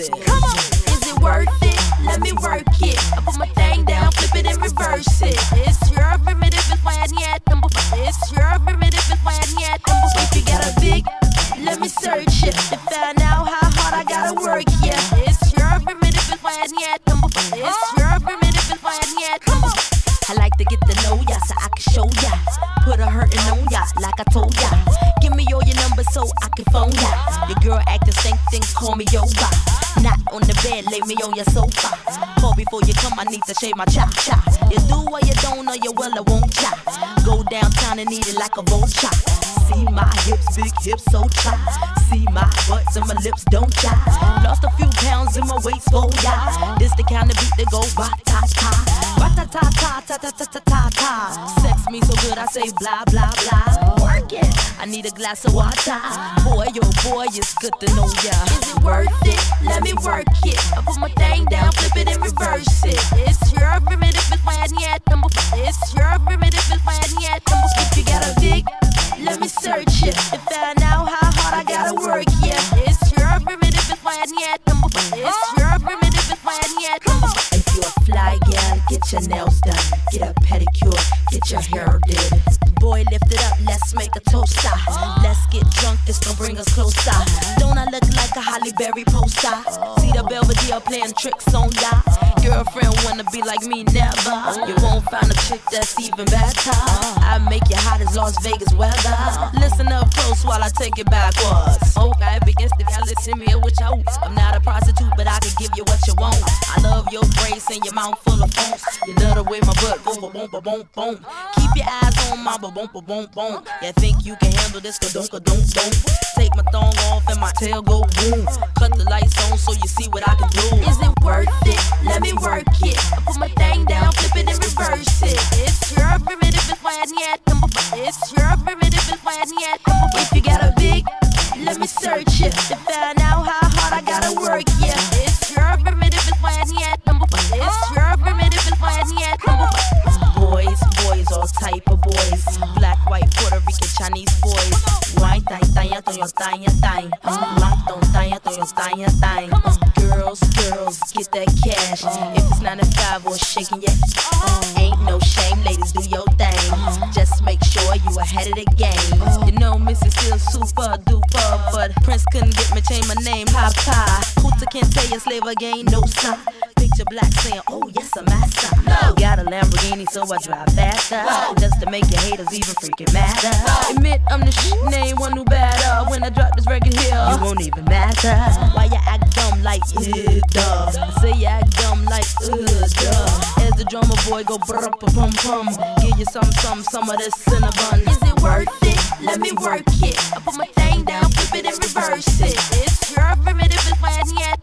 it. Come on. Is it worth it? Let me work it. I put my thing down, flip it and reverse it. It's your primitive, it's why I need them. It's your primitive, it's why I need them. If you got a big, let me search it to find out how hard I gotta work. Yeah, it's your primitive, it's why I need them. It's your primitive, it's why I need them. I like to get to know ya so I can show ya. Put a hurtin' on ya like I told ya. Give me all your numbers so I can phone ya. Your girl act the same thing, call me yoga. Not on the bed, lay me on your sofa. Call before you come, I need to shave my cha-cha. You do or you don't, or you will or won't cha. Go downtown and eat it like a vulture. See my hips, big hips, so tight. See my butts and my lips don't cha. Lost a few pounds in my waist, oh yeah. This the kind of beat that go ra-ta-ta. Ra-ta-ta-ta-ta-ta-ta-ta-ta. Sex me so good I say blah, blah, blah. Work it, I need a glass of water. Boy, oh boy, it's good to know ya. Is it worth it? Let me work it. I put my thing down, flip it and reverse it. It's your primitive, it's why I need them. It's your primitive, it's why I need them. If you got a big, let me search it to find out how hard I gotta work. Yeah, it's your primitive, it's why I need them. It's your primitive, it's why I need them. If you a fly gal, get your nails done, get a pedicure, get your hair did. Boy, lift it up, let's make a toaster. Let's get drunk, this gon' bring us closer. Don't I look like a Holly Berry poster? See the Belvedere playing tricks on ya. Girlfriend wanna be like me, never. You won't find a chick that's even better. I make you hot as Las Vegas weather. Listen up close while I take it backwards. Okay, against the valley, send me a witch out. I'm not a prostitute, but I can give you what you want. I love your braids and your mouth full of phones. You love the way my butt go ba-boom, ba-boom, boom. Keep your eyes on my ba-boom, ba-boom, boom. You think you can handle this, ka-dunk, ka-dunk, don't. Take my thong off and my tail go boom. Cut the lights on so you see what I can do. Is it worth it? Let me work it. I put my thing down, flip it and reverse it. It's your primitive, it's why I need them. It's your primitive, it's why I need them. If you got a big, let me search it to find out how hard I gotta work. Yeah, it's your primitive, it's why I need them. It's your primitive, it's why I need them. Boys, boys, all type of boys. Black, white, Puerto Rican, Chinese boys. White, tanya, toyo, tanya, tanya. Black, tanya, toyo, tanya, tanya. Girls, girls, get that cash. If it's 9 to 5 or shaking your ain't no shame, ladies, do your thing. Just make sure you ahead of the game. You know, Missy still super duper, but Prince couldn't get me, change my name, Papa. Hooter can't tell you slave again, no sign. Picture black saying, oh yes, I'm master. Got a Lamborghini, so I drive faster. Just to make your haters even freaking madder. Admit I'm the name one who better. When I drop this record here, you won't even matter. Why you act dumb like duh? I say you act dumb like duh. As the drummer boy go brr pum pum. Give you some of this cinnamon. Is it worth it? Let me work it. I put my thing down, flip it and reverse it. It's your primitive, it's why I need